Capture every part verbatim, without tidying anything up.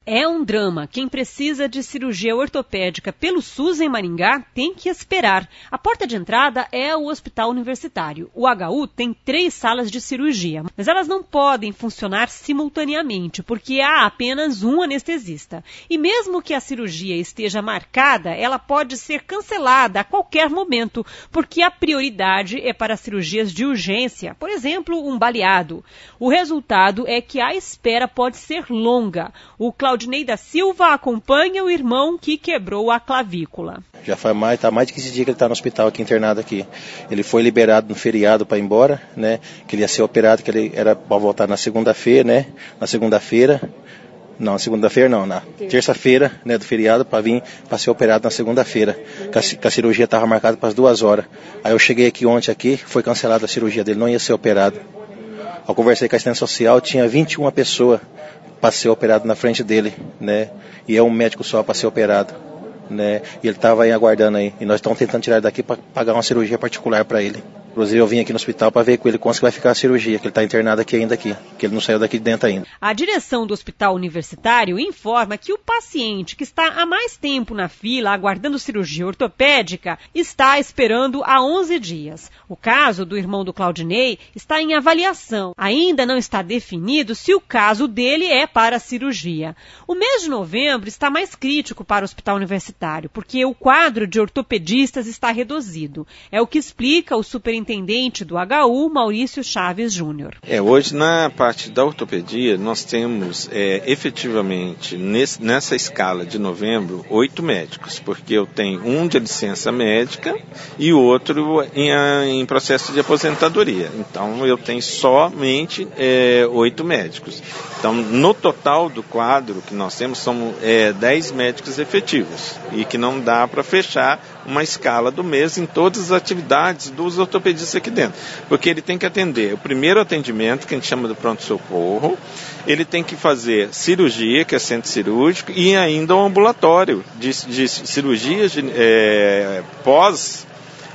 É um drama. Quem precisa de cirurgia ortopédica pelo SUS em Maringá tem que esperar. A porta de entrada é o Hospital Universitário. O H U tem três salas de cirurgia, mas elas não podem funcionar simultaneamente, porque há apenas um anestesista. E mesmo que a cirurgia esteja marcada, ela pode ser cancelada a qualquer momento, porque a prioridade é para cirurgias de urgência, por exemplo, um baleado. O resultado é que a espera pode ser longa. O Claudinei da Silva acompanha o irmão que quebrou a clavícula. Já faz mais, tá mais de quinze dias que ele está no hospital aqui, internado aqui. Ele foi liberado no feriado para ir embora, né? Que ele ia ser operado, que ele era para voltar na segunda-feira, né? Na segunda-feira, não, segunda-feira não, na terça-feira, né, do feriado, para vir para ser operado na segunda-feira. Que a, que a cirurgia estava marcada para as duas horas. Aí eu cheguei aqui ontem aqui, foi cancelada a cirurgia dele, não ia ser operado. Eu conversei com a assistência social, tinha vinte e uma pessoas para ser operado na frente dele, né? E é um médico só para ser operado, né? E ele estava aí aguardando aí. E nós estamos tentando tirar ele daqui para pagar uma cirurgia particular para ele. Inclusive eu vim aqui no hospital para ver com ele quanto que vai ficar a cirurgia, que ele está internado aqui ainda aqui, que ele não saiu daqui de dentro ainda. A direção do Hospital Universitário informa que o paciente que está há mais tempo na fila aguardando cirurgia ortopédica está esperando há onze dias. O caso do irmão do Claudinei está em avaliação. Ainda não está definido se o caso dele é para a cirurgia. O mês de novembro está mais crítico para o Hospital Universitário, porque o quadro de ortopedistas está reduzido. É o que explica o superintendente Intendente do H U, Maurício Chaves Júnior. É, hoje, na parte da ortopedia, nós temos é, efetivamente, nesse, nessa escala de novembro, oito médicos, porque eu tenho um de licença médica e outro em, em processo de aposentadoria. Então, eu tenho somente é, oito médicos. Então, no total do quadro que nós temos, são é, dez médicos efetivos e que não dá para fechar uma escala do mês em todas as atividades dos ortopedistas aqui dentro. Porque ele tem que atender o primeiro atendimento, que a gente chama de pronto-socorro, ele tem que fazer cirurgia, que é centro cirúrgico, e ainda um ambulatório de, de cirurgias de, é, pós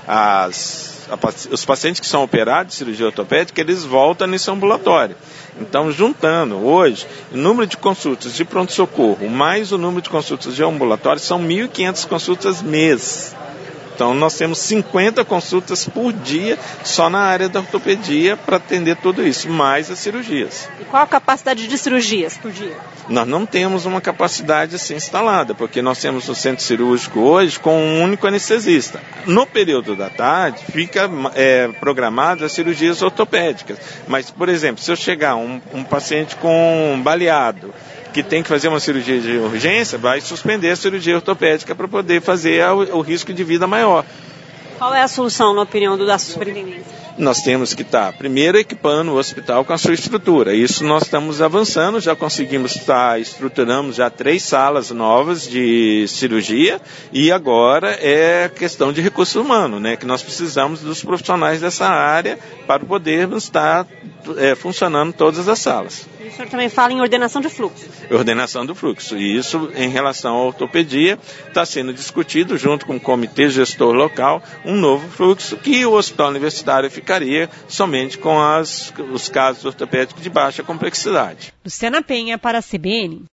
as, a, os pacientes que são operados de cirurgia ortopédica, eles voltam nesse ambulatório. Então, juntando hoje, o número de consultas de pronto-socorro mais o número de consultas de ambulatório são mil e quinhentas consultas mês. Então, nós temos cinquenta consultas por dia só na área da ortopedia para atender tudo isso, mais as cirurgias. E qual a capacidade de cirurgias por dia? Nós não temos uma capacidade assim instalada, porque nós temos o centro cirúrgico hoje com um único anestesista. No período da tarde, fica é, programado as cirurgias ortopédicas. Mas, por exemplo, se eu chegar um, um paciente com um baleado, que tem que fazer uma cirurgia de urgência, vai suspender a cirurgia ortopédica para poder fazer o, o risco de vida maior. Qual é a solução, na opinião do da superintendência? Nós temos que estar, primeiro, equipando o hospital com a sua estrutura. Isso nós estamos avançando, já conseguimos estar, estruturamos já três salas novas de cirurgia e agora é questão de recurso humano, né? Que nós precisamos dos profissionais dessa área para podermos estar é, funcionando todas as salas. E o senhor também fala em ordenação de fluxo. Ordenação do fluxo. E isso, em relação à ortopedia, está sendo discutido junto com o comitê gestor local um novo fluxo que o hospital universitário ficaria somente com as, os casos ortopédicos de baixa complexidade. Luciana Penha para a C B N.